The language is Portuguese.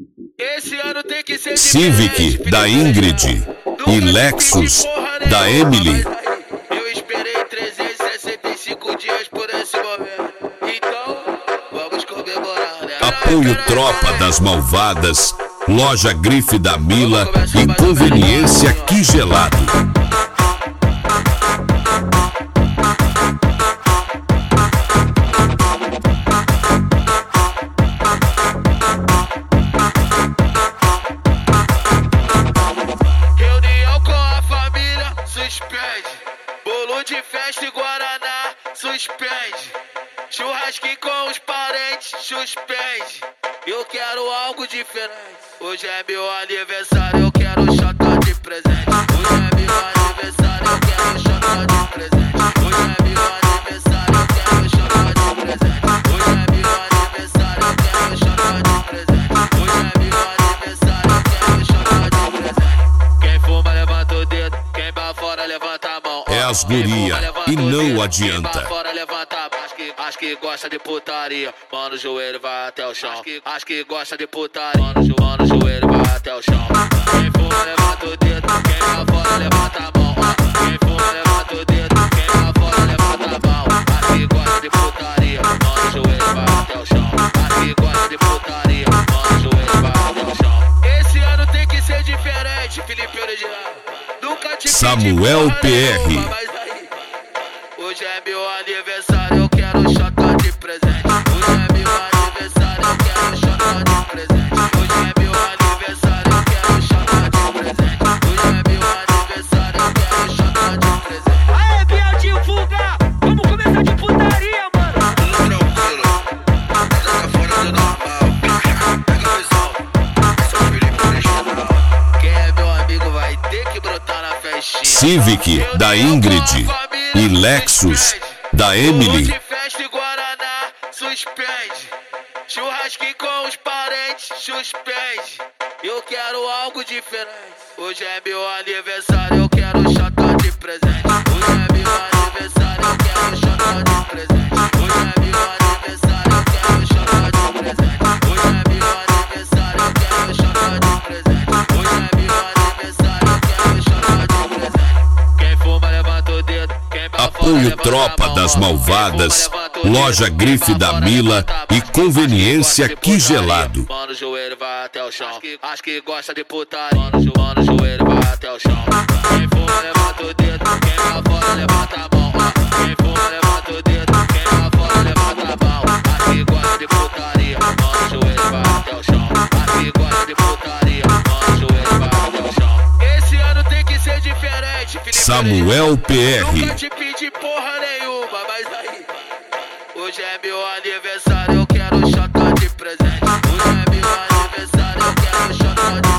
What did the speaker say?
Esse ano tem que ser Civic da Ingrid e Lexus da Emily. Eu esperei 365 dias por esse momento. Então, vamos comemorar, né? Apoio Tropa das Malvadas, Loja Grife da Mila e Conveniência Que Gelado. Bolo de festa e guaraná, suspende. Churrasquinho com os parentes, suspende. Eu quero algo diferente. Hoje é meu aniversário, eu quero chata de presente. Hoje é meu aniversário, eu quero chata de presente. Hoje é meu aniversário, eu quero chata de presente. Hoje é meu aniversário, eu quero chata de presente. Hoje é meu aniversário, eu quero chata de presente. Quem fuma levanta o dedo, quem vai fora levanta a mão. É as guria e não adianta. Acho que gosta de putaria, mano, o joelho vai até o chão. Acho que gosta de putaria, mano, o joelho vai até o chão. Quem fuma levanta o dedo, quem vai fora levanta a mão. Quem fuma levanta o dedo, quem vai fora levanta a mão. Acho que gosta de putaria, mano, o joelho vai até o chão. Acho que gosta de putaria, mano, o joelho vai até o chão. Esse ano tem que ser diferente, Felipe Original. Nunca te Samuel PR. Hoje é meu aniversário, eu quero chata de presente. Hoje é meu aniversário, eu quero chata de presente. Hoje é meu aniversário, eu quero chata de presente. Hoje é meu aniversário, eu quero chata de presente. Aê, Biadinho, fuga! Vamos começar de putaria, mano! Tudo tranquilo, tá fora do normal. Pega a visão, sou Felipe Original. Quem é meu amigo vai ter que brotar na festinha. Civic da Ingrid e Lexus da Emily. De festa e guaraná, suspende. Churrasquinho com os parentes, suspende. Eu quero algo diferente. Hoje é meu aniversário, eu quero chata de presente. Hoje é meu aniversário, eu quero chata de presente. Hoje é meu aniversário, eu quero chata de presente. Hoje é meu aniversário, eu quero chata de presente. Hoje é meu aniversário, eu quero chata de presente. Quem fuma levanta o dedo. Apoio Tropa das Malvadas, Loja Grife da Mila e Conveniência Que Gelado. Mano, o joelho vai até o chão. Acho que gosta de putaria. Mano, o joelho vai até o chão. Quem fuma levanta o dedo, quem vai fora levanta a mão. Quem fuma levanta o dedo, quem vai fora levanta a mão. Acho que gosta de putaria. Mano, o joelho vai até o chão. Acho que gosta de putaria. Mano, o joelho vai até o chão. Esse ano tem que ser diferente, Felipe. Samuel PR. Nunca te pedi porra nenhuma, mas aí. Hoje é meu aniversário, eu quero chata de presente. Hoje é meu aniversário, eu quero chata de